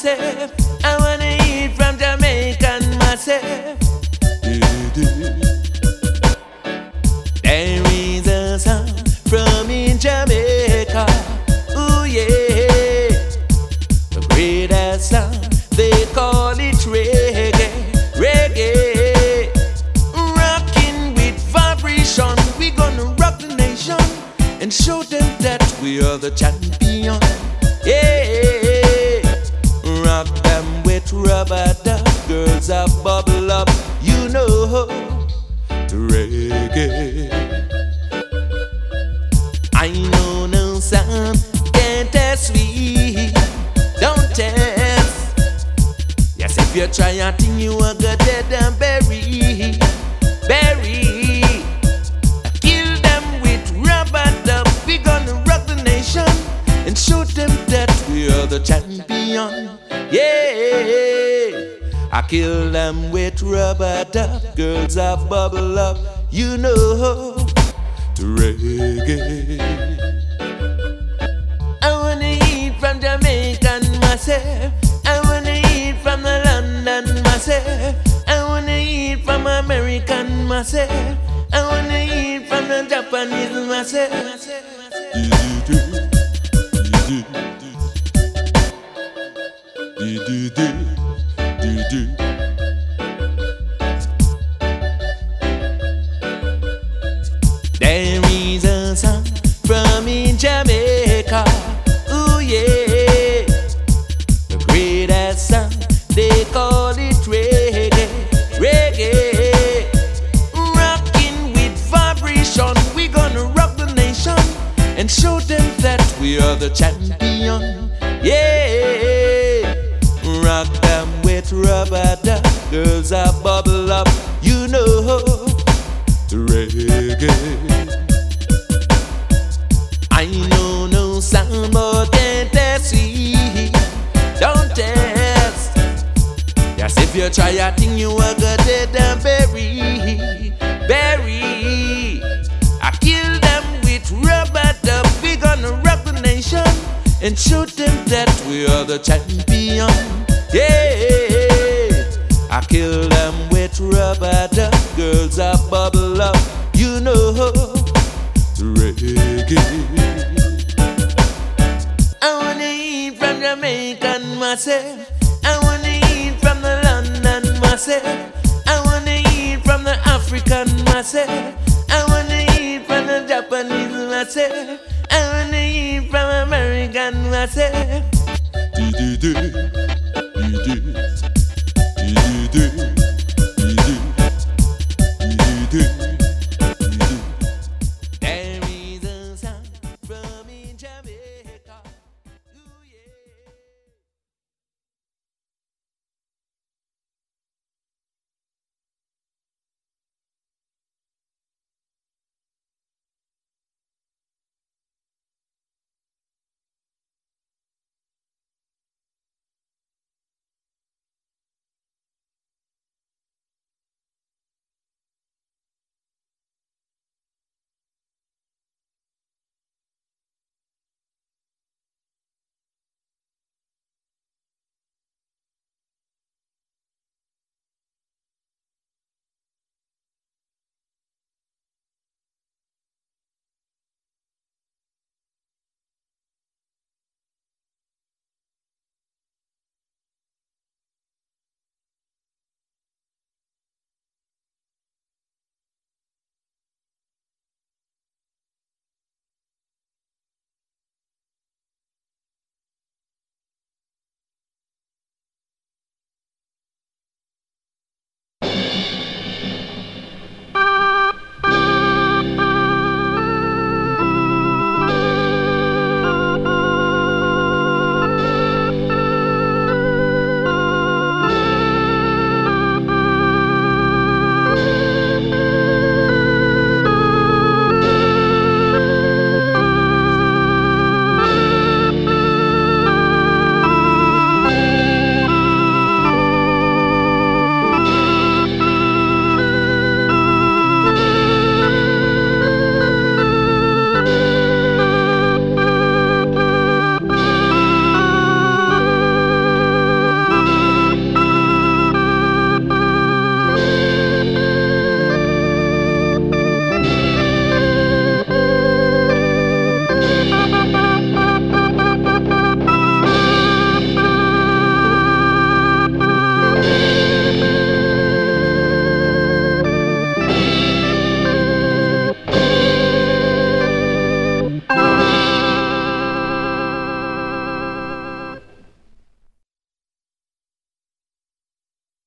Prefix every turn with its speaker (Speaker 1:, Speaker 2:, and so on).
Speaker 1: myself. I wanna eat from Jamaican myself. There is a song from in Jamaica. Ooh yeah, the greatest song. They call it reggae, reggae. Rocking with vibration, we gonna rock the nation and show them that we are the champion. Yeah, rock them with rubber duck, girls up, bubble up, you know, reggae. I know no sound can test me, don't test. Yes, if you try a thing, you are go dead and bury, bury. Kill them with rubber dub. We gonna rock the nation and show them that we are the champion. Yeah, I kill them with rubber dub. Girls are bubble up, you know, to reggae. I wanna eat from Jamaican myself. I wanna eat from the London myself. I wanna eat from American myself. I wanna eat from the Japanese myself. There is a song from in Jamaica. Ooh yeah, the greatest song. They call it reggae, reggae. Rocking with vibration, we gonna rock the nation and show them that we are the champion. Yeah, rock them with rubber duck, girls are bubble up, you know, reggae. I know no sound more than test me, don't test. Yes, if you try a thing, you are go dead and bury, bury. I kill them with rubber dub. We gonna rock the nation and show them that we are the champion. Yeah, I kill them with rubber dub. Girls are bubble up, you know, reggae. I wanna eat from Jamaican myself. I wanna eat from the London myself. I wanna eat from the African myself. I wanna eat from the Japanese myself. I wanna eat from American myself.